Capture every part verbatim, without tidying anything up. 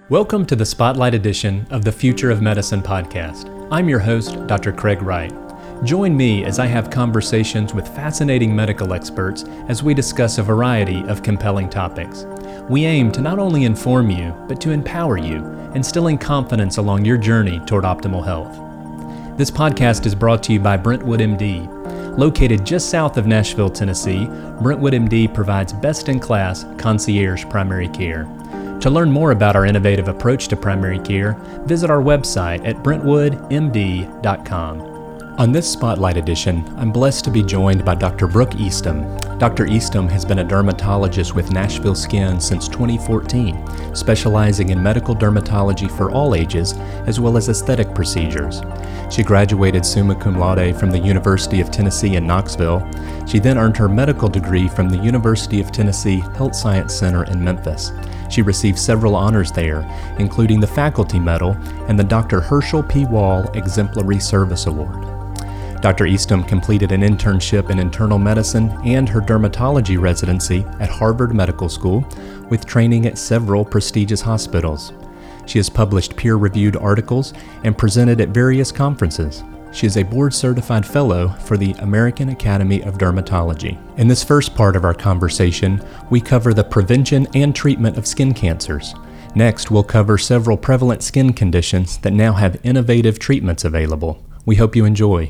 Welcome to the Spotlight edition of the Future of Medicine podcast. I'm your host, Doctor Craig Wright. Join me as I have conversations with fascinating medical experts as we discuss a variety of compelling topics. We aim to not only inform you, but to empower you, instilling confidence along your journey toward optimal health. This podcast is brought to you by Brentwood M D. Located just south of Nashville, Tennessee, Brentwood M D provides best-in-class concierge primary care. To learn more about our innovative approach to primary care, visit our website at brentwood m d dot com. On this Spotlight edition, I'm blessed to be joined by Doctor Brooke Eastham. Doctor Eastham has been a dermatologist with Nashville Skin since twenty fourteen, specializing in medical dermatology for all ages, as well as aesthetic procedures. She graduated summa cum laude from the University of Tennessee in Knoxville. She then earned her medical degree from the University of Tennessee Health Science Center in Memphis. She received several honors there, including the Faculty Medal and the Doctor Herschel P. Wall Exemplary Service Award. Doctor Eastham completed an internship in internal medicine and her dermatology residency at Harvard Medical School, with training at several prestigious hospitals. She has published peer-reviewed articles and presented at various conferences. She is a board-certified fellow for the American Academy of Dermatology. In this first part of our conversation, we cover the prevention and treatment of skin cancers. Next, we'll cover several prevalent skin conditions that now have innovative treatments available. We hope you enjoy.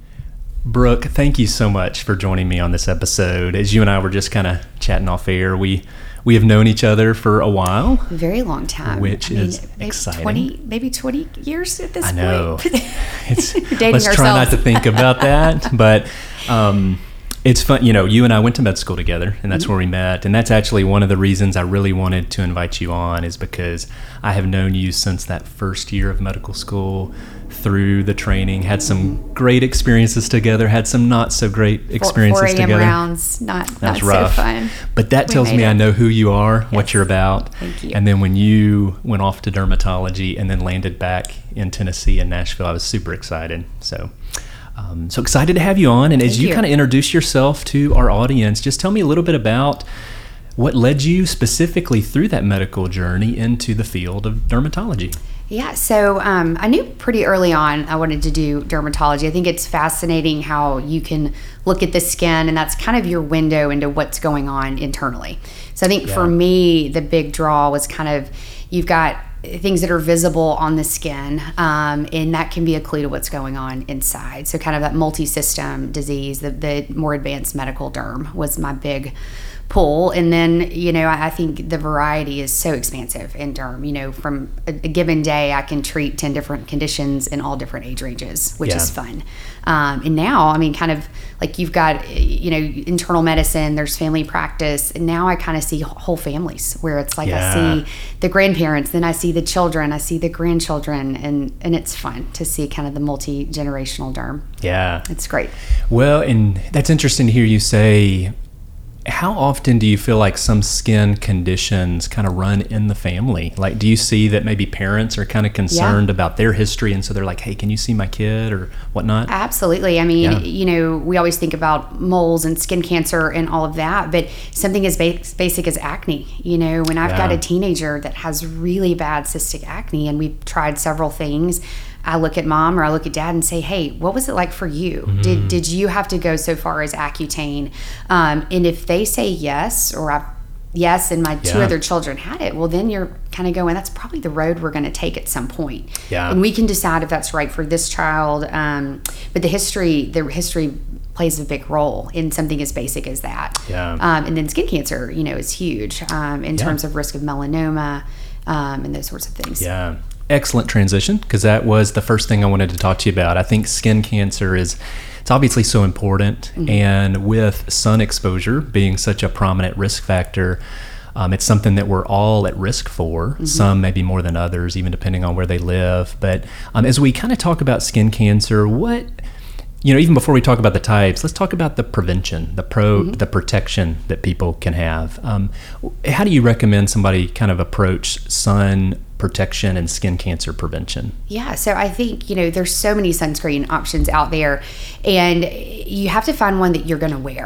Brooke, thank you so much for joining me on this episode. As you and I were just kind of chatting off air, we we have known each other for a while. A very long time. Which I mean, is maybe exciting. twenty, maybe twenty years at this I know. point. It's, Dating let's ourselves. try not to think about that. But um, it's fun. You know, you and I went to med school together, and that's mm-hmm. where we met. And that's actually one of the reasons I really wanted to invite you on, is because I have known you since that first year of medical school, through the training, had some great experiences together, had some not so great experiences four a.m. together. rounds, not, That not was rough. so fun. But that We tells made me it. I know who you are, Yes. what you're about. Thank you. And then when you went off to dermatology and then landed back in Tennessee and Nashville, I was super excited. So um, so excited to have you on. And as Thank you, you. kind of introduce yourself to our audience, just tell me a little bit about what led you specifically through that medical journey into the field of dermatology. Yeah, so um, I knew pretty early on I wanted to do dermatology. I think it's fascinating how you can look at the skin, and that's kind of your window into what's going on internally. So I think Yeah. for me, the big draw was kind of, you've got things that are visible on the skin, um, and that can be a clue to what's going on inside. So kind of that multi-system disease, the, the more advanced medical derm was my big pull. And then, you know, I, I think the variety is so expansive in derm. You know, from a, a given day, I can treat ten different conditions in all different age ranges, which Yeah. is fun. Um, and now, I mean, kind of like you've got, you know, internal medicine, there's family practice. And now I kind of see whole families where it's like Yeah. I see the grandparents, then I see the children, I see the grandchildren, and, and it's fun to see kind of the multi-generational derm. Yeah. It's great. Well, and that's interesting to hear you say. How often do you feel like some skin conditions kind of run in the family? Like, do you see that maybe parents are kind of concerned Yeah. about their history, and so they're like, hey, can you see my kid or whatnot? Absolutely. I mean, Yeah. you know, we always think about moles and skin cancer and all of that, but something as ba- basic as acne, you know, when I've got Yeah. a teenager that has really bad cystic acne and we've tried several things, I look at mom or I look at dad and say, hey, what was it like for you? Mm-hmm. Did did you have to go so far as Accutane? Um, and if they say yes, or I, yes, and my two Yeah. other children had it, well, then you're kind of going, that's probably the road we're going to take at some point. Yeah. And we can decide if that's right for this child. Um, but the history, the history plays a big role in something as basic as that. Yeah. Um, and then skin cancer, you know, is huge um, in Yeah. terms of risk of melanoma um, and those sorts of things. Yeah. Excellent transition, because that was the first thing I wanted to talk to you about. I think skin cancer is, it's obviously so important. Mm-hmm. And with sun exposure being such a prominent risk factor, um, it's something that we're all at risk for. Mm-hmm. Some maybe more than others, even depending on where they live. But um, as we kind of talk about skin cancer, what, you know, even before we talk about the types, let's talk about the prevention, the pro, mm-hmm. the protection that people can have. Um, how do you recommend somebody kind of approach sun protection and skin cancer prevention? Yeah, so I think, you know, there's so many sunscreen options out there, and you have to find one that you're going to wear.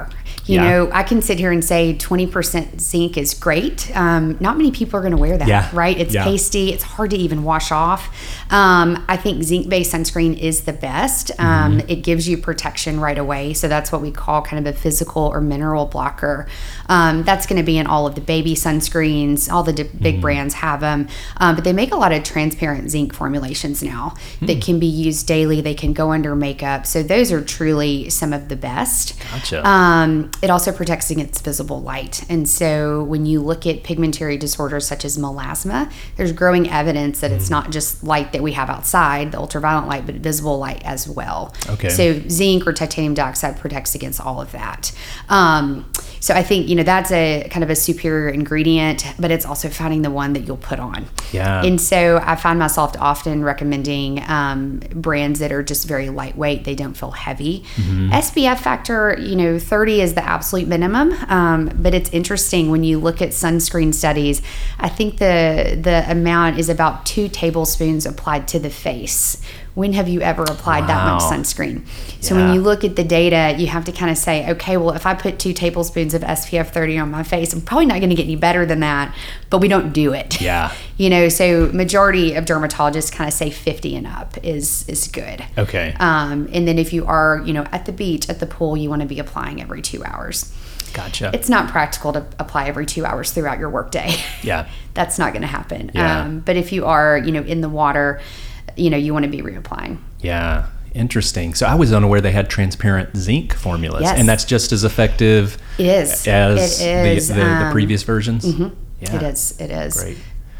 You Yeah. know, I can sit here and say twenty percent zinc is great. Um, not many people are going to wear that, Yeah. right? It's Yeah. pasty. It's hard to even wash off. Um, I think zinc-based sunscreen is the best. Um, Mm-hmm. It gives you protection right away. So that's what we call kind of a physical or mineral blocker. Um, that's going to be in all of the baby sunscreens. All the d- big Mm-hmm. brands have them. Um, but they make a lot of transparent zinc formulations now Hmm. that can be used daily. They can go under makeup. So those are truly some of the best. Gotcha. Um, it also protects against visible light. And so when you look at pigmentary disorders such as melasma, there's growing evidence that Mm. it's not just light that we have outside, the ultraviolet light, but visible light as well. Okay. So zinc or titanium dioxide protects against all of that. Um, so I think, you know, that's a kind of a superior ingredient, but it's also finding the one that you'll put on. Yeah. And so I find myself often recommending um, brands that are just very lightweight. They don't feel heavy. Mm-hmm. S P F factor, you know, thirty is the absolute minimum. Um, but it's interesting when you look at sunscreen studies. I think the the amount is about two tablespoons applied to the face. When have you ever applied that much Wow. sunscreen? So Yeah. when you look at the data, you have to kind of say, okay, well, if I put two tablespoons of S P F thirty on my face, I'm probably not going to get any better than that, but we don't do it. Yeah. You know, so majority of dermatologists kind of say fifty and up is is good. Okay. Um, and then if you are, you know, at the beach, at the pool, you want to be applying every two hours. Gotcha. It's not practical to apply every two hours throughout your workday. Yeah. That's not going to happen. Yeah. Um, but if you are, you know, in the water, you know, you want to be reapplying. Yeah. Interesting. So I was unaware they had transparent zinc formulas, Yes. and that's just as effective It is. as It is. the, the, the Um, previous versions. mhm. Yeah. It is. It is. Great.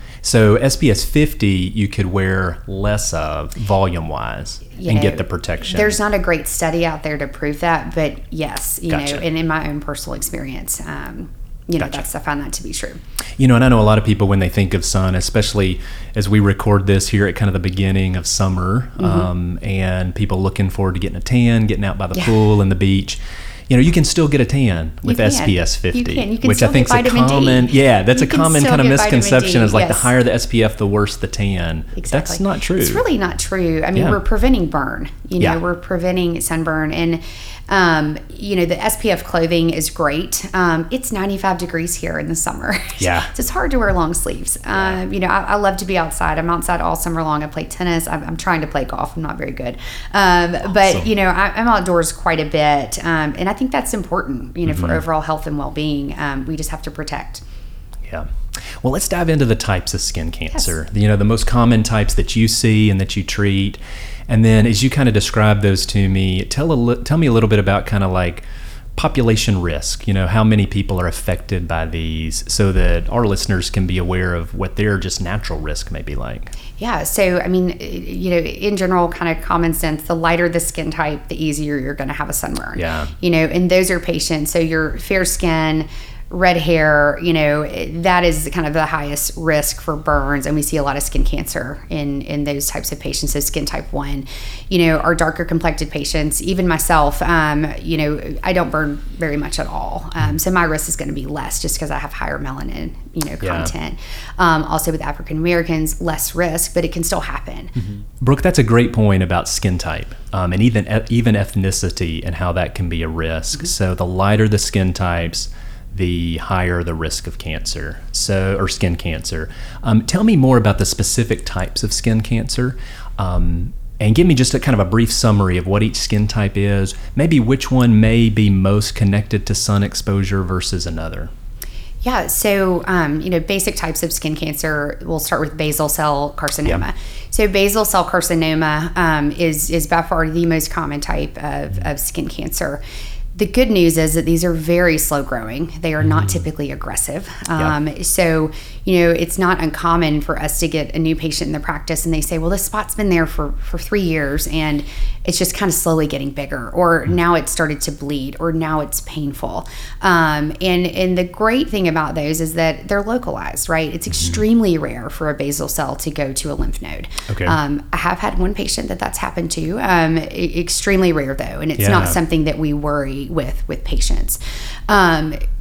So S P F fifty you could wear less of volume wise You and know, get the protection. There's not a great study out there to prove that, but yes, you Gotcha. know, and in my own personal experience, um, you know, Gotcha. that's I find that to be true. You know, and I know a lot of people when they think of sun, especially as we record this here at kind of the beginning of summer, Mm-hmm. um, and people looking forward to getting a tan, getting out by the Yeah. pool and the beach. You know, you can still get a tan with can. S P F fifty, You can. You can which still I think is get a vitamin D. common, yeah, that's You a can common still kind of get vitamin misconception D, is like the yes. higher the S P F, the worse the tan. Exactly. That's not true. It's really not true. I mean, Yeah. we're preventing burn. You know, Yeah. we're preventing sunburn, and um, you know, the S P F clothing is great. Um, it's ninety-five degrees here in the summer. Yeah. so it's hard to wear long sleeves. Um, you know, I, I love to be outside. I'm outside all summer long. I play tennis. I'm, I'm trying to play golf. I'm not very good, um, but Awesome. you know, I, I'm outdoors quite a bit, um, and I think that's important. You know, Mm-hmm. for overall health and well-being. Um, we just have to protect. Yeah. Well, let's dive into the types of skin cancer. You know, the most common types that you see and that you treat. And then as you kind of describe those to me, tell a li- tell me a little bit about kind of like population risk, you know, how many people are affected by these so that our listeners can be aware of what their just natural risk may be like. Yeah. So, I mean, you know, in general, kind of common sense, the lighter the skin type, the easier you're going to have a sunburn. Yeah. You know, and those are patients. So, your fair skin, red hair, you know, that is kind of the highest risk for burns. And we see a lot of skin cancer in, in those types of patients. So skin type one, you know, our darker complected patients, even myself, um, you know, I don't burn very much at all. Um, so my risk is going to be less just because I have higher melanin, you know, Yeah. content. Um, also with African Americans, less risk, but it can still happen. Mm-hmm. Brooke, that's a great point about skin type um, and even even ethnicity and how that can be a risk. Mm-hmm. So the lighter the skin types, the higher the risk of cancer, so or skin cancer. Um, tell me more about the specific types of skin cancer, um, and give me just a kind of a brief summary of what each skin type is. Maybe which one may be most connected to sun exposure versus another. Yeah, so um, you know, basic types of skin cancer. We'll start with basal cell carcinoma. Yeah. So basal cell carcinoma um, is is by far the most common type of, of skin cancer. The good news is that these are very slow growing. They are not typically aggressive. Um, Yeah. So, you know, it's not uncommon for us to get a new patient in the practice and they say, well, this spot's been there for, for three years and it's just kind of slowly getting bigger, or now it's started to bleed, or now it's painful. Um, and, and the great thing about those is that they're localized, right? It's extremely rare for a basal cell to go to a lymph node. Okay. Um, I have had one patient that that's happened to. Um, e- extremely rare though, and it's Yeah. not something that we worry with with patients. Um,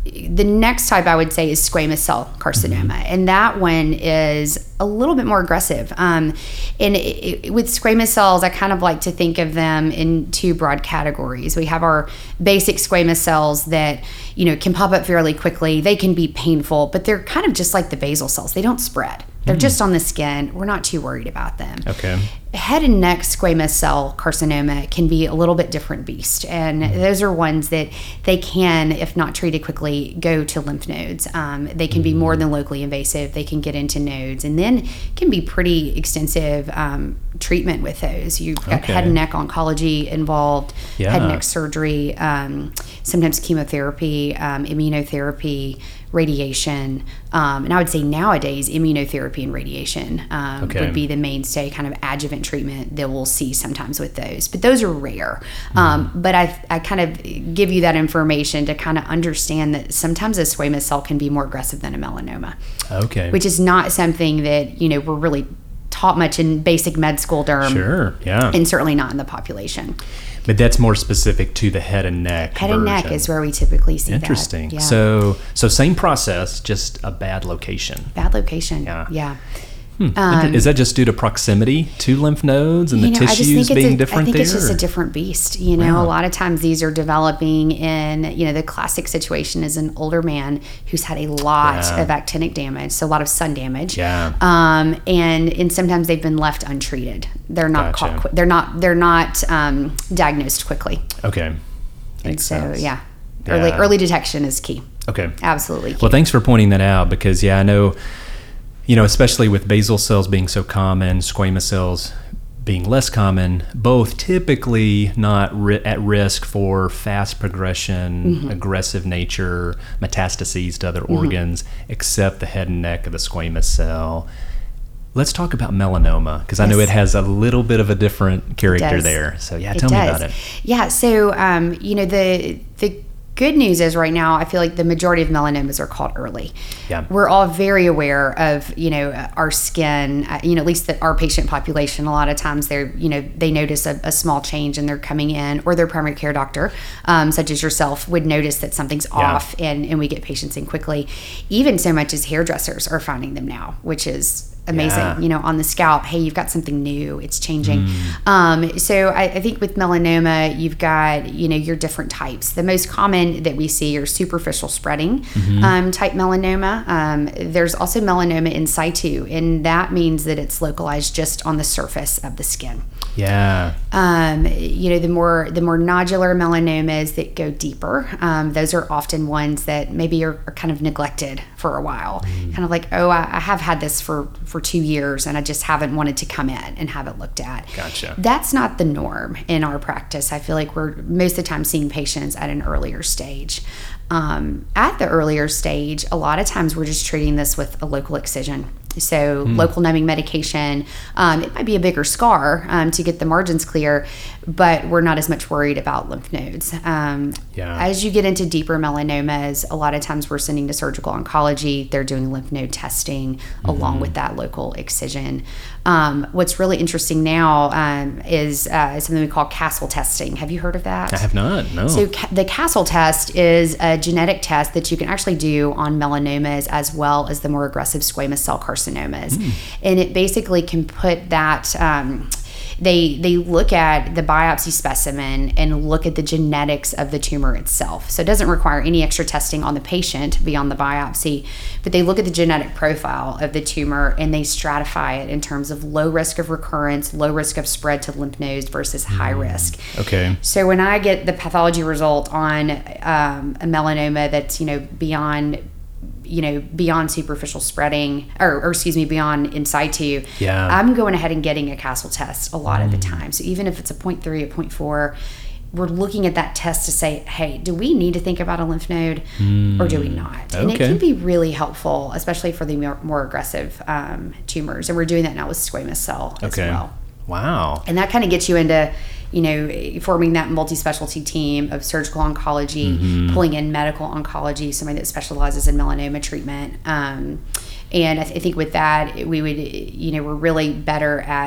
the next type I would say is squamous cell carcinoma, mm-hmm. and that one is a little bit more aggressive. Um, and it, it, with squamous cells, I kind of like to think of them in two broad categories. We have our basic squamous cells that, you know, can pop up fairly quickly. They can be painful, but they're kind of just like the basal cells. They don't spread. They're mm. just on the skin. We're not too worried about them. Okay. Head and neck squamous cell carcinoma can be a little bit different beast. And mm. those are ones that they can, if not treated quickly, go to lymph nodes. Um, they can mm. be more than locally invasive. They can get into nodes and then can be pretty extensive um, treatment with those. You've got okay. head and neck oncology involved, yeah. head and neck surgery, um, sometimes chemotherapy, um, immunotherapy, radiation, um, and I would say nowadays immunotherapy and radiation um, okay. would be the mainstay kind of adjuvant treatment that we'll see sometimes with those, but those are rare. Mm-hmm. Um, but I, I kind of give you that information to kind of understand that sometimes a squamous cell can be more aggressive than a melanoma. Okay. Which is not something that, you know, we're really taught much in basic med school derm. Sure, yeah. And certainly not in the population. But that's more specific to the head and neck Head version. and neck is where we typically see Interesting. that. Yeah. So, so same process, just a bad location. Bad location. Yeah. Yeah. Hmm. Um, is that just due to proximity to lymph nodes and the you know, tissues being a, different I think there? it's just a different beast. You know, Wow. a lot of times these are developing in, you know, the classic situation is an older man who's had a lot Yeah. of actinic damage, so a lot of sun damage. Yeah. Um, and and sometimes they've been left untreated. They're not Gotcha. caught. Qui- they're not. They're not um, diagnosed quickly. Okay. And Makes so sense. yeah, early Yeah. early detection is key. Okay. Absolutely key. Well, thanks for pointing that out because, yeah, I know, you know, especially with basal cells being so common, squamous cells being less common, both typically not ri- at risk for fast progression, mm-hmm. aggressive nature, metastases to other mm-hmm. organs, except the head and neck of the squamous cell. Let's talk about melanoma because yes. I know it has a little bit of a different character there. So yeah, it tell does. me about it. Yeah, so um, you know the the good news is right now I feel like the majority of melanomas are caught early. Yeah, we're all very aware of you know our skin. Uh, you know, at least that our patient population. A lot of times they're you know they notice a, a small change and they're coming in, or their primary care doctor, um, such as yourself, would notice that something's yeah. off, and and we get patients in quickly. Even so much as hairdressers are finding them now, which is amazing, yeah. you know, on the scalp. Hey, you've got something new. It's changing. Mm. Um, so I, I think with melanoma, you've got, you know, your different types. The most common that we see are superficial spreading mm-hmm. um, type melanoma. Um, there's also melanoma in situ, and that means that it's localized just on the surface of the skin. Yeah. Um, you know, the more the more nodular melanomas that go deeper, um, those are often ones that maybe are, are kind of neglected for a while. Mm. Kind of like, oh, I, I have had this for, for two years and I just haven't wanted to come in and have it looked at. Gotcha. That's not the norm in our practice. I feel like we're most of the time seeing patients at an earlier stage. Um, at the earlier stage, a lot of times we're just treating this with a local excision. So mm. local numbing medication, um, it might be a bigger scar um, to get the margins clear, but we're not as much worried about lymph nodes. Um, yeah. As you get into deeper melanomas, a lot of times we're sending to surgical oncology. They're doing lymph node testing mm-hmm. along with that local excision. Um, what's really interesting now um, is uh, something we call Castle testing. Have you heard of that? I have not, no. So ca- the Castle test is a genetic test that you can actually do on melanomas as well as the more aggressive squamous cell carcinomas. Mm. And it basically can put that... Um, They they look at the biopsy specimen and look at the genetics of the tumor itself. So it doesn't require any extra testing on the patient beyond the biopsy, but they look at the genetic profile of the tumor and they stratify it in terms of low risk of recurrence, low risk of spread to lymph nodes versus high mm. risk. Okay. So when I get the pathology result on um, a melanoma that's, you know, beyond you know, beyond superficial spreading, or, or excuse me, beyond in situ, yeah. I'm going ahead and getting a Castle test a lot mm. of the time. So even if it's a zero point three, a zero point four, we're looking at that test to say, hey, do we need to think about a lymph node mm. or do we not? Okay. And it can be really helpful, especially for the more, more aggressive um, tumors. And we're doing that now with squamous cell as okay. well. Wow. And that kind of gets you into, you know, forming that multi-specialty team of surgical oncology, mm-hmm. pulling in medical oncology, somebody that specializes in melanoma treatment. Um, and I, th- I think with that, we would, you know, we're really better at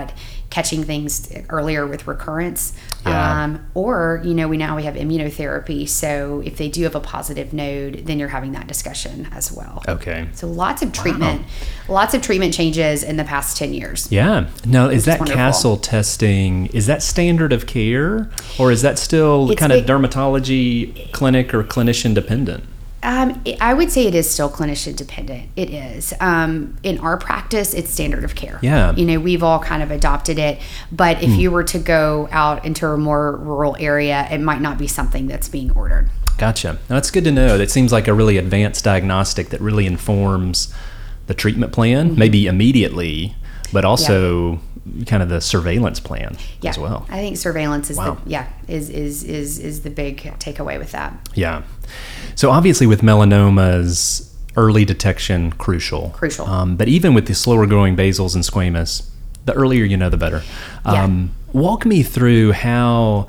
catching things earlier with recurrence. Yeah. Um, or, you know, we now we have immunotherapy. So if they do have a positive node, then you're having that discussion as well. Okay. So lots of treatment, wow. lots of treatment changes in the past ten years. Yeah. Now, is that wonderful. Castle testing, is that standard of care, or is that still It's kind of big- dermatology clinic or clinician dependent? Um, I would say it is still clinician dependent. It is. Um, in our practice, it's standard of care. Yeah. You know, we've all kind of adopted it. But if you were to go out into a more rural area, it might not be something that's being ordered. Gotcha. Now, that's good to know. That seems like a really advanced diagnostic that really informs the treatment plan, mm-hmm. maybe immediately, but also yeah. kind of the surveillance plan yeah. as well. I think surveillance is wow. the yeah is is is is the big takeaway with that. Yeah. So obviously with melanomas, early detection crucial. Crucial. Um, but even with the slower growing basals and squamous, the earlier you know, the better. Um, yeah. Walk me through how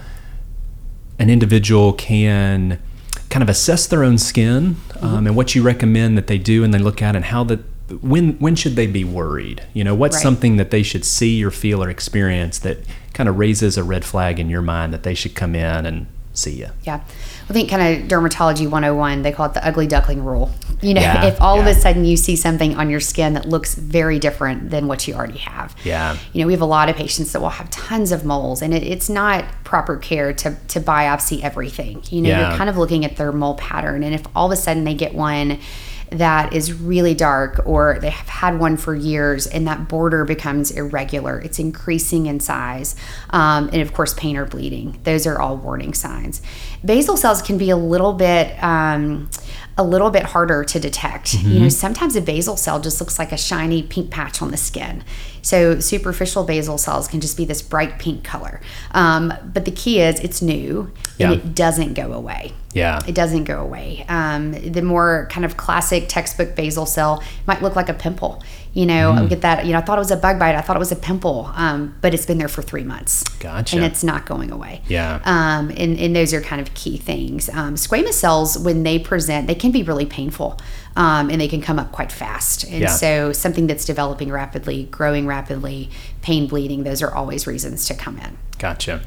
an individual can kind of assess their own skin, um, mm-hmm. and what you recommend that they do and they look at, and how that when when should they be worried? You know, what's right. something that they should see or feel or experience that kind of raises a red flag in your mind that they should come in and see you? Yeah. I think kind of dermatology one oh one, they call it the ugly duckling rule. You know, yeah, if all yeah. of a sudden you see something on your skin that looks very different than what you already have. Yeah. You know, we have a lot of patients that will have tons of moles, and it, it's not proper care to, to biopsy everything. You know, Yeah. you're kind of looking at their mole pattern. And if all of a sudden they get one that is really dark, or they have had one for years and that border becomes irregular, it's increasing in size, um, and of course pain or bleeding, those are all warning signs. Basal cells can be a little bit um, a little bit harder to detect. Mm-hmm. You know, sometimes a basal cell just looks like a shiny pink patch on the skin. So superficial basal cells can just be this bright pink color. Um, but the key is it's new, and yeah. it doesn't go away. Yeah. It doesn't go away. Um, the more kind of classic textbook basal cell might look like a pimple. You know, mm. get that, you know, I thought it was a bug bite. I thought it was a pimple, um, but it's been there for three months. Gotcha. And it's not going away. Yeah. Um, and, and those are kind of key things. Um, squamous cells, when they present, they can be really painful, um, and they can come up quite fast. And yeah. so something that's developing rapidly, growing rapidly, pain, bleeding, those are always reasons to come in. Gotcha.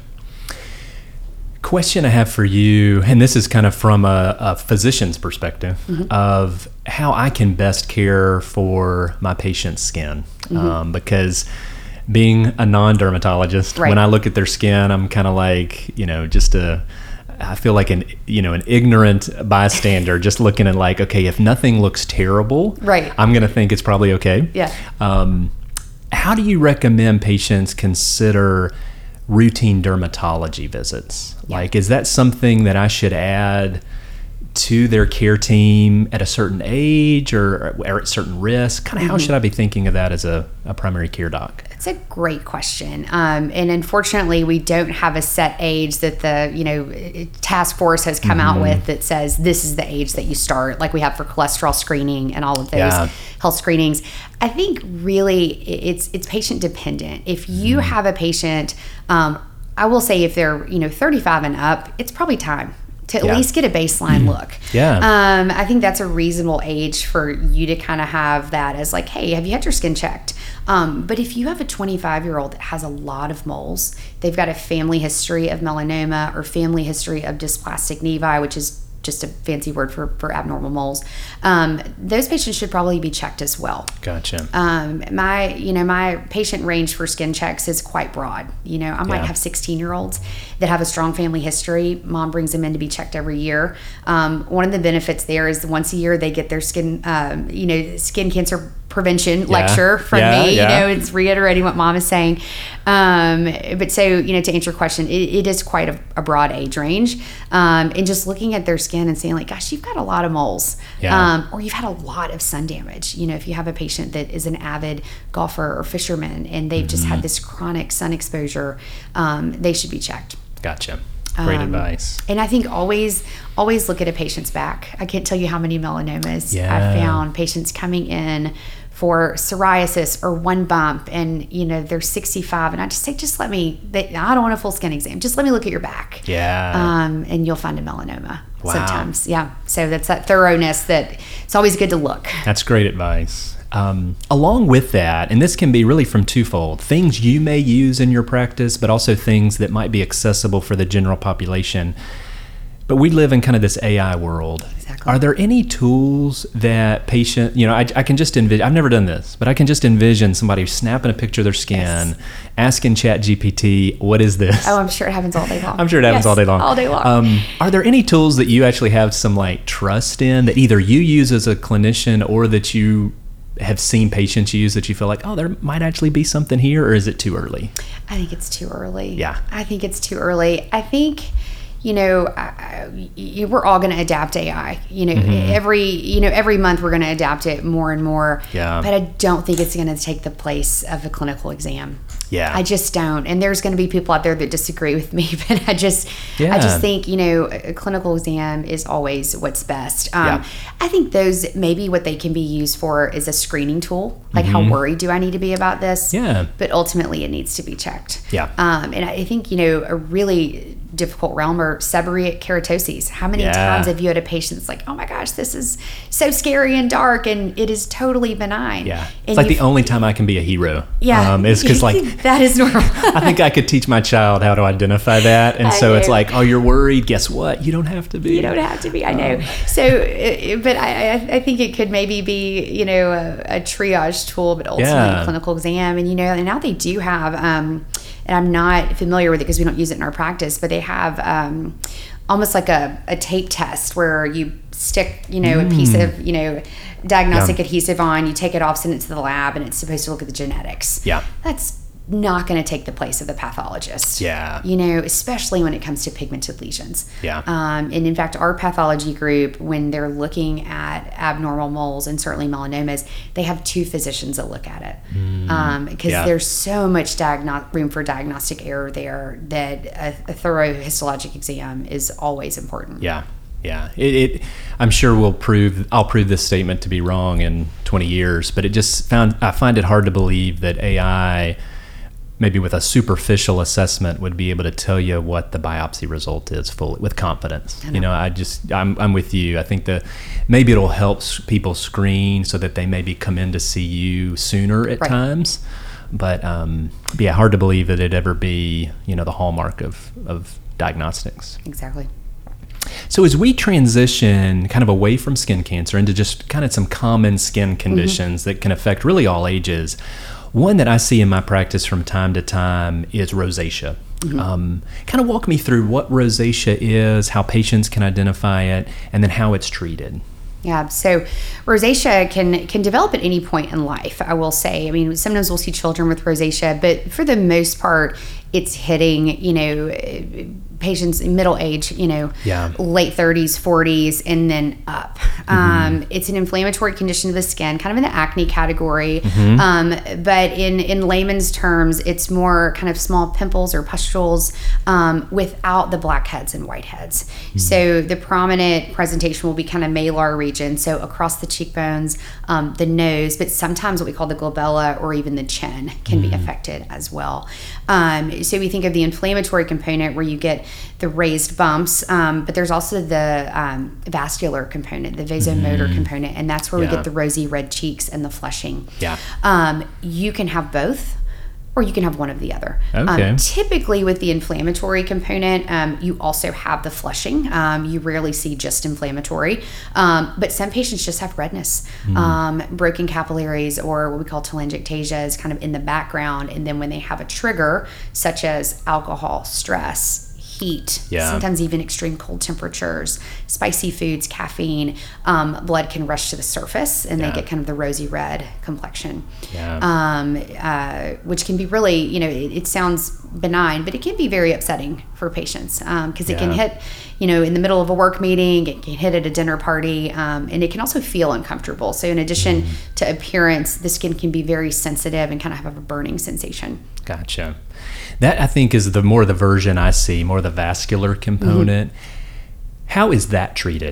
Question I have for you, and this is kind of from a, a physician's perspective, mm-hmm. of how I can best care for my patient's skin. Mm-hmm. Um, because being a non-dermatologist, right. when I look at their skin, I'm kind of like, you know, just a, I feel like an, you know, an ignorant bystander, just looking at like, okay, if nothing looks terrible, right. I'm going to think it's probably okay. Yeah. Um, how do you recommend patients consider routine dermatology visits? Yeah. Like, is that something that I should add to their care team at a certain age, or, or at certain risk? Kind of mm-hmm. how should I be thinking of that as a, a primary care doc? It's a great question. Um, and unfortunately, we don't have a set age that the, you know, task force has come mm-hmm. out with that says this is the age that you start, like we have for cholesterol screening and all of those yeah. health screenings. I think really it's it's patient dependent. If you mm-hmm. have a patient, um, I will say if they're, you know, thirty-five and up, it's probably time to at yeah. least get a baseline mm-hmm. look. Yeah. Um, I think that's a reasonable age for you to kind of have that as like, hey, have you had your skin checked? Um, but if you have a twenty-five-year-old that has a lot of moles, they've got a family history of melanoma or family history of dysplastic nevi, which is just a fancy word for, for abnormal moles, um, those patients should probably be checked as well. Gotcha. Um, my, you know, my patient range for skin checks is quite broad. You know, I might yeah. have sixteen-year-olds that have a strong family history. Mom brings them in to be checked every year. Um, one of the benefits there is once a year they get their skin, um, you know, skin cancer prevention yeah. lecture from yeah, me. Yeah. You know, it's reiterating what Mom is saying. Um, but so, you know, to answer your question, it, it is quite a, a broad age range. Um, and just looking at their skin and saying like, gosh, you've got a lot of moles, yeah. um, or you've had a lot of sun damage. You know, if you have a patient that is an avid golfer or fisherman and they've mm-hmm. just had this chronic sun exposure, um, they should be checked. Gotcha. Great um, advice. And I think always, always look at a patient's back. I can't tell you how many melanomas yeah. I've found patients coming in for psoriasis or one bump, and you know they're sixty-five, and I just say, just let me. They, I don't want a full skin exam. Just let me look at your back. Yeah. Um, and you'll find a melanoma wow. sometimes. Yeah. So that's that thoroughness that it's always good to look. That's great advice. Um, along with that, and this can be really from twofold, things you may use in your practice, but also things that might be accessible for the general population. But we live in kind of this A I world. Exactly. Are there any tools that patient, you know, I, I can just envision, I've never done this, but I can just envision somebody snapping a picture of their skin, yes. asking Chat G P T, what is this? Oh, I'm sure it happens all day long. I'm sure it happens yes, all day long. All day long. Um, are there any tools that you actually have some like trust in that either you use as a clinician or that you have seen patients use that you feel like, oh, there might actually be something here, or is it too early? I think it's too early. Yeah. I think it's too early. I think, you know, I, I, we're all going to adapt A I. You know, mm-hmm. every you know every month we're going to adapt it more and more. Yeah. But I don't think it's going to take the place of a clinical exam. Yeah. I just don't. And there's going to be people out there that disagree with me, but I just yeah. I just think, you know, a clinical exam is always what's best. Um, yeah. I think those maybe what they can be used for is a screening tool. Like mm-hmm. how worried do I need to be about this? Yeah. But ultimately it needs to be checked. Yeah. Um, and I think, you know, a really difficult realm are seborrheic keratoses. How many yeah. times have you had a patient that's like, oh my gosh, this is so scary and dark, and it is totally benign. Yeah. And it's like the only time I can be a hero. Yeah. Um, it's because like that is normal. I think I could teach my child how to identify that. And I so know. It's like, oh, you're worried. Guess what? You don't have to be. You don't have to be. I know. Um, so, uh, but I, I think it could maybe be, you know, a, a triage tool, but ultimately yeah. a clinical exam. And, you know, and now they do have, um, and I'm not familiar with it because we don't use it in our practice, but they have um, almost like a, a tape test where you stick, you know, mm. a piece of, you know, diagnostic yeah. adhesive on, you take it off, send it to the lab, and it's supposed to look at the genetics. Yeah. That's not going to take the place of the pathologist. Yeah. You know, especially when it comes to pigmented lesions. Yeah. Um, and in fact, our pathology group, when they're looking at abnormal moles and certainly melanomas, they have two physicians that look at it. Mm. Um, because yeah. there's so much diagno- room for diagnostic error there that a, a thorough histologic exam is always important. Yeah. Yeah, it, it. I'm sure we'll prove. I'll prove this statement to be wrong in twenty years. But it just found. I find it hard to believe that A I, maybe with a superficial assessment, would be able to tell you what the biopsy result is fully with confidence. Know. You know, I just. I'm. I'm with you. I think that maybe it'll help people screen so that they maybe come in to see you sooner at right. times. But um, yeah, hard to believe that it'd ever be, you know, the hallmark of of diagnostics. Exactly. So as we transition kind of away from skin cancer into just kind of some common skin conditions mm-hmm. that can affect really all ages, one that I see in my practice from time to time is rosacea. Mm-hmm. Um, kind of walk me through what rosacea is, how patients can identify it, and then how it's treated. Yeah, so rosacea can can develop at any point in life, I will say. I mean, sometimes we'll see children with rosacea, but for the most part, it's hitting, you know, patients in middle age, you know, yeah. late thirties, forties, and then up. Mm-hmm. Um, it's an inflammatory condition of the skin, kind of in the acne category. Mm-hmm. Um, but in, in layman's terms, it's more kind of small pimples or pustules um, without the blackheads and whiteheads. Mm-hmm. So the prominent presentation will be kind of malar region, so across the cheekbones, um, the nose, but sometimes what we call the glabella or even the chin can mm-hmm. be affected as well. Um, so we think of the inflammatory component where you get the raised bumps, um, but there's also the um, vascular component, the vasomotor mm. component, and that's where yeah. we get the rosy red cheeks and the flushing. Yeah. Um, you can have both, or you can have one of the other. Okay. Um, typically with the inflammatory component, um, you also have the flushing. Um, you rarely see just inflammatory, um, but some patients just have redness, mm. um, broken capillaries, or what we call telangiectasia is kind of in the background. And then when they have a trigger, such as alcohol, stress, heat, yeah. sometimes even extreme cold temperatures, spicy foods, caffeine, um, blood can rush to the surface and yeah. they get kind of the rosy red complexion, yeah. um, uh, which can be really, you know, it, it sounds benign, but it can be very upsetting for patients because um, it yeah. can hit, you know, in the middle of a work meeting, it can hit at a dinner party, um, and it can also feel uncomfortable. So in addition mm. to appearance, the skin can be very sensitive and kind of have a burning sensation. Gotcha. That, I think, is the more the version I see, more the vascular component. Mm-hmm. How is that treated?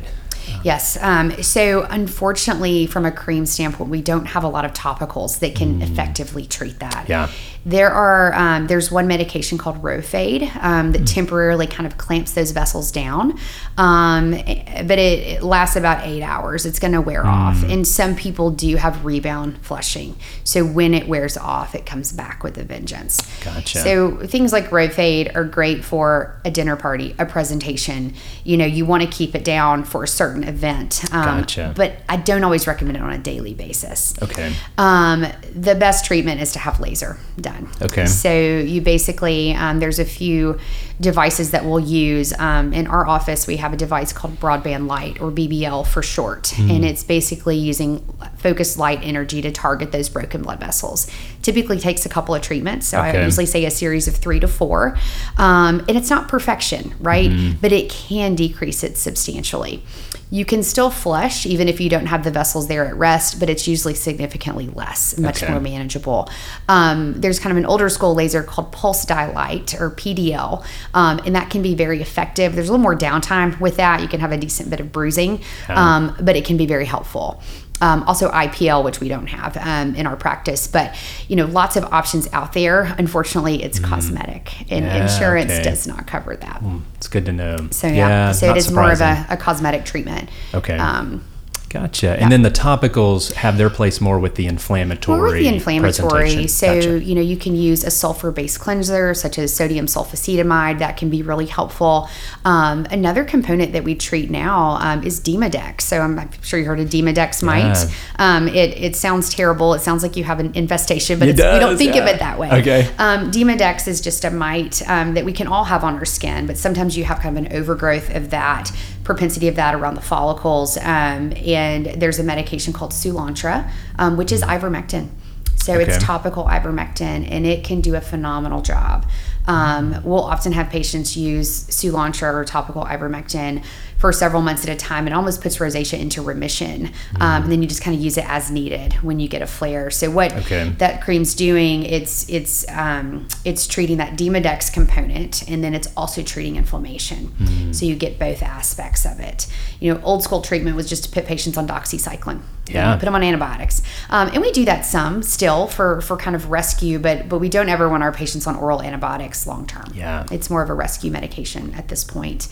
Yes. Um, so unfortunately, from a cream standpoint, we don't have a lot of topicals that can mm. effectively treat that. Yeah. There are um, there's one medication called Rhofade um, that mm. temporarily kind of clamps those vessels down, um, but it, it lasts about eight hours. It's going to wear mm. off, and some people do have rebound flushing. So when it wears off, it comes back with a vengeance. Gotcha. So things like Rhofade are great for a dinner party, a presentation. You know, you want to keep it down for a certain event. Um, gotcha. But I don't always recommend it on a daily basis. Okay. Um, the best treatment is to have laser done. Okay. So you basically, um, there's a few devices that we'll use. Um, in our office, we have a device called broadband light, or B B L for short. Mm. And it's basically using focused light energy to target those broken blood vessels. Typically takes a couple of treatments. So okay. I usually say a series of three to four. Um, and it's not perfection, right? Mm. But it can decrease it substantially. You can still flush even if you don't have the vessels there at rest, but it's usually significantly less, much okay. more manageable. Um, there's kind of an older school laser called pulse dye light, or P D L, um, and that can be very effective. There's a little more downtime with that. You can have a decent bit of bruising, yeah. um, but it can be very helpful. Um, also I P L, which we don't have um, in our practice, but you know, lots of options out there. Unfortunately, it's mm. cosmetic, and yeah, insurance okay. does not cover that. Mm, it's good to know. So yeah, yeah so it is surprising. more of a, a cosmetic treatment. Okay. Um, Gotcha. Yeah. And then the topicals have their place more with the inflammatory More with the inflammatory. So, gotcha. you know, you can use a sulfur-based cleanser such as sodium sulfacetamide. That can be really helpful. Um, another component that we treat now um, is Demodex. So I'm sure you heard of Demodex mite. Yeah. Um, it, it sounds terrible. It sounds like you have an infestation, but it it's, does, we don't think yeah. of it that way. Okay. Um, Demodex is just a mite um, that we can all have on our skin, but sometimes you have kind of an overgrowth of that, propensity of that around the follicles. Um, and there's a medication called Soolantra, um, which is ivermectin. So okay. it's topical ivermectin, and it can do a phenomenal job. Um, we'll often have patients use Soolantra or topical ivermectin for several months at a time. It almost puts rosacea into remission. Mm. Um, and then you just kind of use it as needed when you get a flare. So what okay. that cream's doing, it's it's um, it's treating that Demodex component, and then it's also treating inflammation. Mm. So you get both aspects of it. You know, old school treatment was just to put patients on doxycycline. Yeah. You know, put them on antibiotics. Um, and we do that some still for, for kind of rescue, but but we don't ever want our patients on oral antibiotics long term. Yeah. It's more of a rescue medication at this point.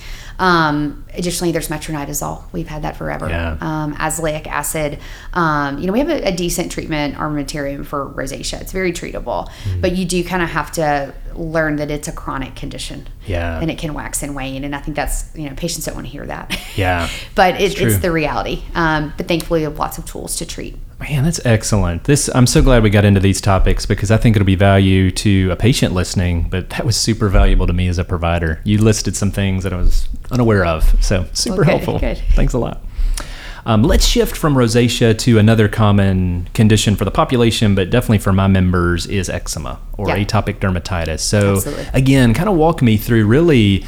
Um, additionally, there's metronidazole. We've had that forever. Yeah. Um, azelaic acid. Um, you know, we have a, a decent treatment armamentarium for rosacea. It's very treatable, mm. but you do kind of have to learn that it's a chronic condition. Yeah. And it can wax and wane. And I think that's, you know, patients don't want to hear that. Yeah. But it, it's, it's the reality. Um, but thankfully, we have lots of tools to treat. Man, that's excellent. This I'm so glad we got into these topics, because I think it'll be value to a patient listening, but that was super valuable to me as a provider. You listed some things that I was unaware of, so super well, good, helpful. Good. Thanks a lot. Um, let's shift from rosacea to another common condition for the population, but definitely for my members, is eczema or yeah. atopic dermatitis. So Absolutely. Again, kind of walk me through really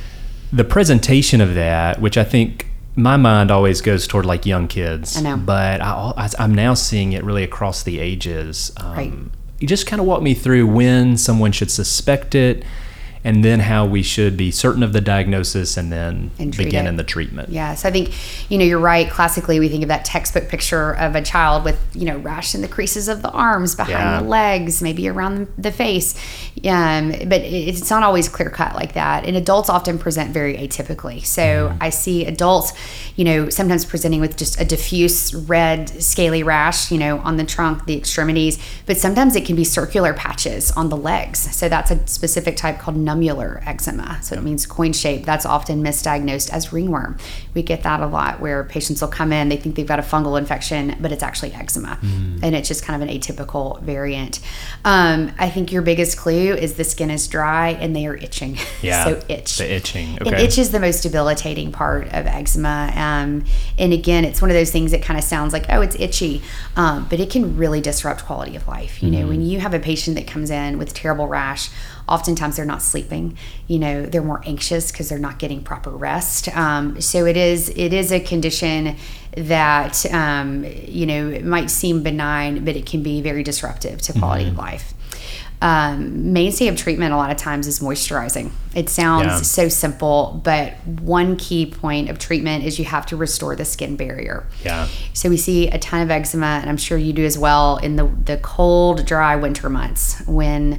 the presentation of that, which I think my mind always goes toward like young kids. I know. But I, I'm now seeing it really across the ages. Um, right. You just kind of walk me through when someone should suspect it, and then how we should be certain of the diagnosis and then and begin it. in the treatment. Yeah, so I think, you know, you're right. Classically, we think of that textbook picture of a child with, you know, rash in the creases of the arms, behind yeah. the legs, maybe around the face. Um, but it's not always clear cut like that. And adults often present very atypically. So mm. I see adults, you know, sometimes presenting with just a diffuse red scaly rash, you know, on the trunk, the extremities, but sometimes it can be circular patches on the legs. So that's a specific type called nummular eczema. So it means coin shape. That's often misdiagnosed as ringworm. We get that a lot, where patients will come in, they think they've got a fungal infection, but it's actually eczema. Mm. And it's just kind of an atypical variant. Um, I think your biggest clue is the skin is dry and they are itching. Yeah. So itch. The itching. Okay. And itch is the most debilitating part of eczema. Um, and again, it's one of those things that kind of sounds like, oh, it's itchy, um, but it can really disrupt quality of life. You mm. know, when you have a patient that comes in with terrible rash, oftentimes they're not sleeping. You know, they're more anxious because they're not getting proper rest. Um, so it is it is a condition that, um, you know, it might seem benign, but it can be very disruptive to quality mm-hmm. of life. um, mainstay of treatment a lot of times is moisturizing. It sounds Yeah. so simple, but one key point of treatment is you have to restore the skin barrier. Yeah. So we see a ton of eczema, and I'm sure you do as well, in the, the cold, dry winter months when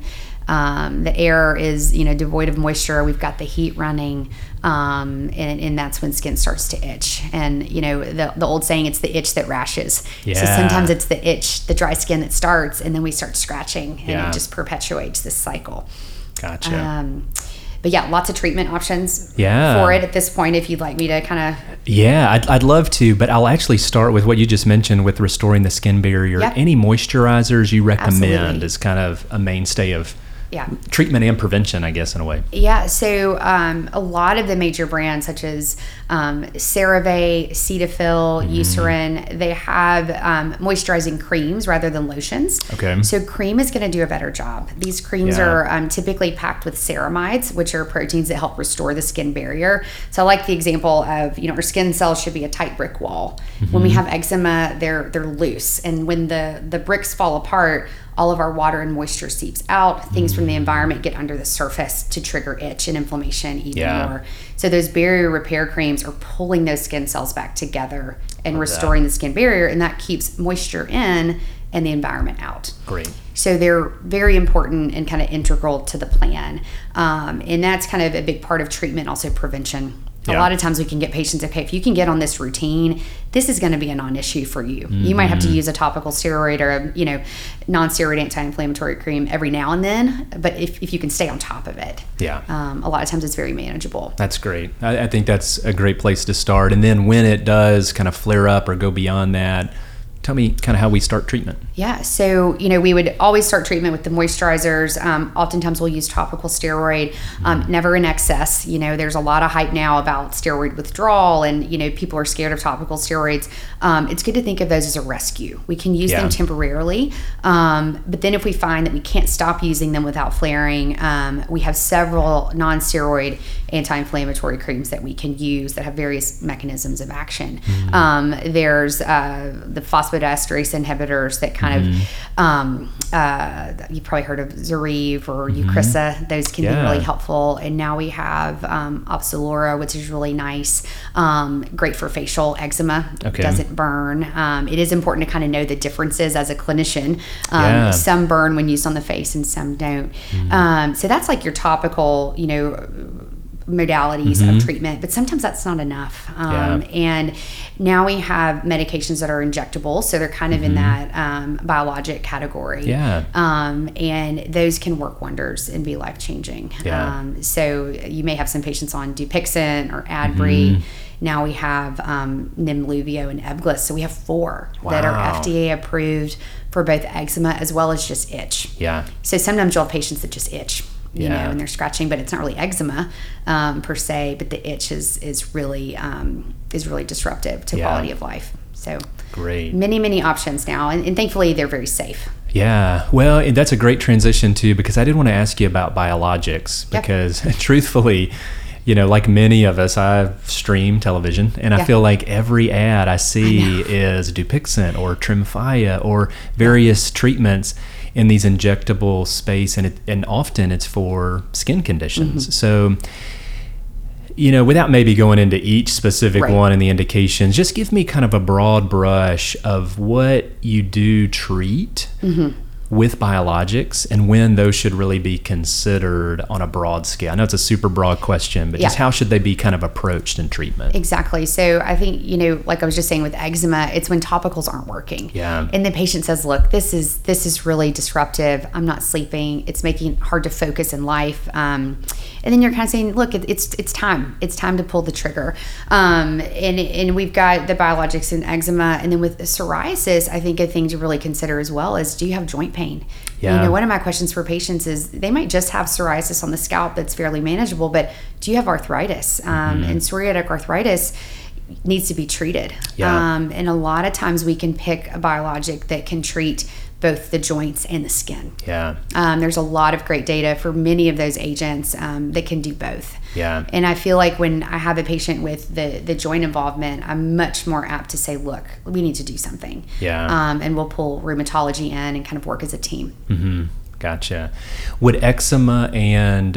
um, the air is, you know, devoid of moisture. We've got the heat running, um, and, and that's when skin starts to itch. And, you know, the, the old saying, it's the itch that rashes. Yeah. So sometimes it's the itch, the dry skin that starts, and then we start scratching, and Yeah. it just perpetuates this cycle. Gotcha. Um, but yeah, lots of treatment options Yeah. for it at this point, if you'd like me to kind of. Yeah, I'd, I'd love to, but I'll actually start with what you just mentioned with restoring the skin barrier. Yep. Any moisturizers you recommend Absolutely. is kind of a mainstay of Yeah. treatment and prevention, I guess, in a way. Yeah, so um, a lot of the major brands, such as um, CeraVe, Cetaphil, Mm-hmm. Eucerin, they have um, moisturizing creams rather than lotions. Okay. So cream is going to do a better job. These creams Yeah. are um, typically packed with ceramides, which are proteins that help restore the skin barrier. So I like the example of, you know, our skin cells should be a tight brick wall. When we have eczema, they're they're loose, and when the the bricks fall apart, all of our water and moisture seeps out. Things from the environment get under the surface to trigger itch and inflammation even Yeah. more. So those barrier repair creams are pulling those skin cells back together and Love restoring the skin barrier, and that keeps moisture in and the environment out. Great. So they're very important and kind of integral to the plan. Um, and that's kind of a big part of treatment, also prevention. A Yeah. lot of times we can get patients, okay, if you can get on this routine, this is going to be a non-issue for you. Mm-hmm. You might have to use a topical steroid or a, you know, non-steroid anti-inflammatory cream every now and then, but if, if you can stay on top of it, Yeah. um, a lot of times it's very manageable. That's great. I, I think that's a great place to start. And then when it does kind of flare up or go beyond that, tell me kind of how we start treatment. Yeah, so, you know, we would always start treatment with the moisturizers. Um, oftentimes we'll use topical steroid, um, never in excess. You know, there's a lot of hype now about steroid withdrawal, and, you know, people are scared of topical steroids. Um, it's good to think of those as a rescue. We can use Yeah. them temporarily, um, but then if we find that we can't stop using them without flaring, um, we have several non-steroid anti-inflammatory creams that we can use that have various mechanisms of action. Mm-hmm. Um, there's uh, the phosphodiesterase inhibitors that kind Mm-hmm. of, um, uh, you've probably heard of Zoryve or Mm-hmm. Eucrisa. Those can Yeah. be really helpful. And now we have um, Opzelura, which is really nice. Um, great for facial eczema. Okay. Doesn't burn. Um, it is important to kind of know the differences as a clinician. Um, Yeah. Some burn when used on the face and some don't. Mm-hmm. Um, so that's like your topical, you know, modalities Mm-hmm. of treatment, but sometimes that's not enough. Um, Yeah. And now we have medications that are injectable, so they're kind of in that um, biologic category. Mm-hmm. Yeah. Um, and those can work wonders and be life changing. Yeah. Um, so you may have some patients on Dupixent or Adbry. Mm-hmm. Now we have um, Nimluvio and Ebglyss. So we have four that are Wow. F D A approved for both eczema as well as just itch. Yeah. So sometimes you'll have patients that just itch, you Yeah. know, and they're scratching, but it's not really eczema um, per se, but the itch is is really um, is really disruptive to Yeah. quality of life. So Great. many, many options now, and, and thankfully they're very safe. Yeah, well, and that's a great transition too, because I did want to ask you about biologics, Yep. because truthfully, you know, like many of us, I stream television, and I Yeah. feel like every ad I see is Dupixent or Tremfya or various treatments in these injectable space, and it, and often it's for skin conditions. Mm-hmm. So, you know, without maybe going into each specific Right. one and the indications, just give me kind of a broad brush of what you do treat Mm-hmm. with biologics and when those should really be considered on a broad scale. I know it's a super broad question, but just Yeah. how should they be kind of approached in treatment? Exactly. So I think, you know, like I was just saying with eczema, it's when topicals aren't working. Yeah. And the patient says, look, this is this is really disruptive. I'm not sleeping. It's making it hard to focus in life. Um, and then you're kind of saying, look, it, it's it's time. It's time to pull the trigger. Um, and, and we've got the biologics in eczema. And then with psoriasis, I think a thing to really consider as well is, do you have joint pain? Yeah. You know, one of my questions for patients is, they might just have psoriasis on the scalp that's fairly manageable, but do you have arthritis? Um, Mm-hmm. And psoriatic arthritis needs to be treated. Yeah. Um, and a lot of times we can pick a biologic that can treat both the joints and the skin. Yeah. Um, there's a lot of great data for many of those agents um, that can do both. Yeah. And I feel like when I have a patient with the, the joint involvement, I'm much more apt to say, look, we need to do something. Yeah. Um, and we'll pull rheumatology in and kind of work as a team. Mm-hmm. Gotcha. Would eczema and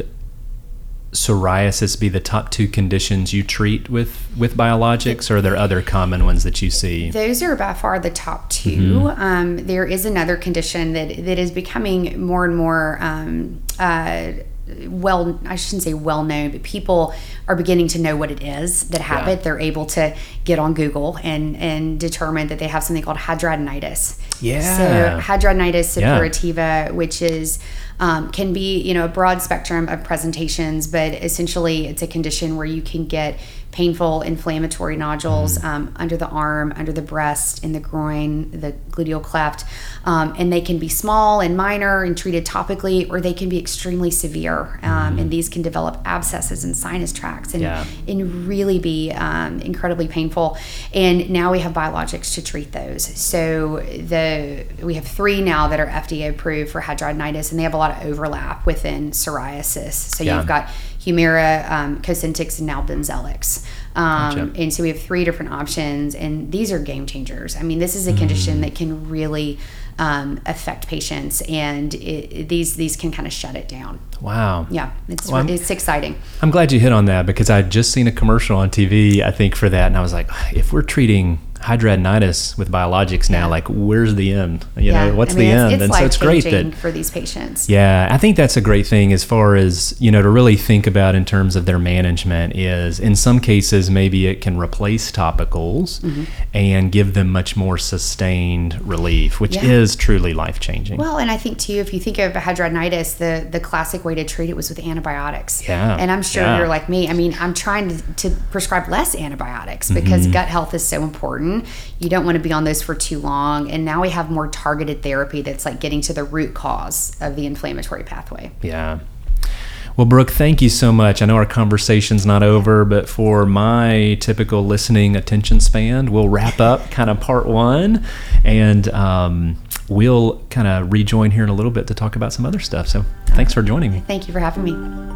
psoriasis be the top two conditions you treat with, with biologics, or are there other common ones that you see? Those are by far the top two. Mm-hmm. Um, there is another condition that, that is becoming more and more um, uh, well, I shouldn't say well known, but people are beginning to know what it is that have yeah. it. They're able to get on Google and, and determine that they have something called hidradenitis. Yeah. So hidradenitis suppurativa, yeah. which is um, can be, you know, a broad spectrum of presentations, but essentially it's a condition where you can get painful inflammatory nodules mm-hmm. um, under the arm, under the breast, in the groin, the gluteal cleft, um, and they can be small and minor and treated topically, or they can be extremely severe, um, mm-hmm. and these can develop abscesses and sinus tracts and, yeah. and really be um, incredibly painful. And now we have biologics to treat those. So the we have three now that are F D A approved for hidradenitis, and they have a lot of overlap within psoriasis. So yeah. you've got Humira, um, Cosentyx, and now Bimzelx. Um, gotcha. And so we have three different options, and these are game changers. I mean, this is a condition mm. that can really um, affect patients, and it, these these can kind of shut it down. Wow. Yeah, it's well, it's exciting. I'm glad you hit on that, because I'd just seen a commercial on T V, I think, for that, and I was like, if we're treating hidradenitis with biologics now, yeah. like, where's the end? You yeah. know, what's I mean, the it's, end? it's and so it's great that for these patients. Yeah, I think that's a great thing as far as, you know, to really think about in terms of their management is, in some cases, maybe it can replace topicals mm-hmm. and give them much more sustained relief, which yeah. is truly life-changing. Well, and I think, too, if you think of hidradenitis, the, the classic way to treat it was with antibiotics. Yeah. And I'm sure yeah. you're like me. I mean, I'm trying to, to prescribe less antibiotics because mm-hmm. gut health is so important. You don't want to be on those for too long. And now we have more targeted therapy that's like getting to the root cause of the inflammatory pathway. Yeah. Well, Brooke, thank you so much. I know our conversation's not over, but for my typical listening attention span, we'll wrap up kind of part one, and um, we'll kind of rejoin here in a little bit to talk about some other stuff. So thanks for joining me. Thank you for having me.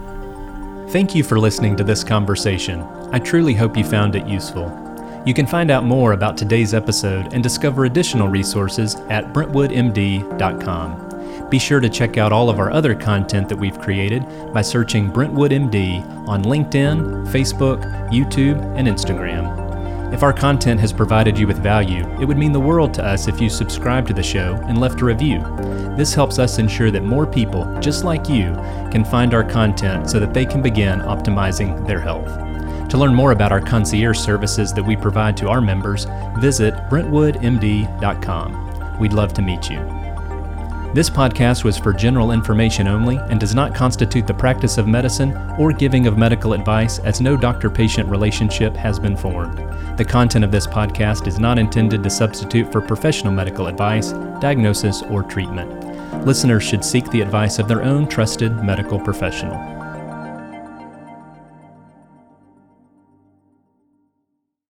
Thank you for listening to this conversation. I truly hope you found it useful. You can find out more about today's episode and discover additional resources at brentwood m d dot com. Be sure to check out all of our other content that we've created by searching Brentwood M D on LinkedIn, Facebook, YouTube, and Instagram. If our content has provided you with value, it would mean the world to us if you subscribe to the show and left a review. This helps us ensure that more people, just like you, can find our content so that they can begin optimizing their health. To learn more about our concierge services that we provide to our members, visit brentwood m d dot com. We'd love to meet you. This podcast was for general information only and does not constitute the practice of medicine or giving of medical advice, as no doctor-patient relationship has been formed. The content of this podcast is not intended to substitute for professional medical advice, diagnosis, or treatment. Listeners should seek the advice of their own trusted medical professional.